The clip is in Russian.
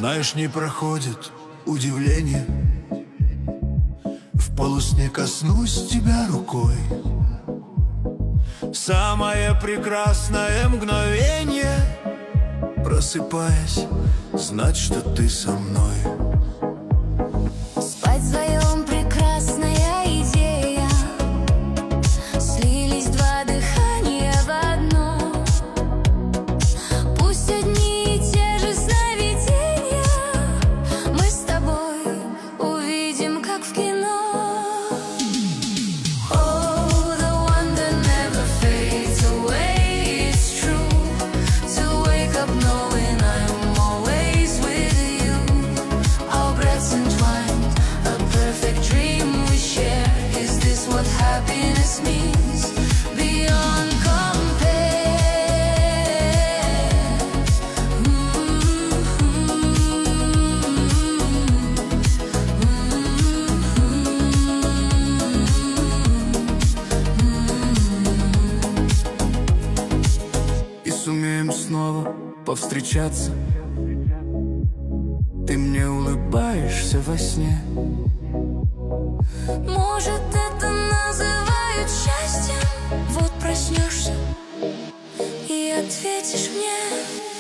Знаешь, не проходит удивление, в полусне коснусь тебя рукой. Самое прекрасное мгновение, просыпаясь, знать, что ты со мной. Спать вдвоем — прекрасная идея. Слились два дыхания в одно. Пусть одни и те же сновидения мы с тобой увидим, как в кино. Happiness means beyond compare. И сумеем снова повстречаться. Ты мне улыбаешься во сне. Может, это называют счастьем? Вот проснешься и ответишь мне.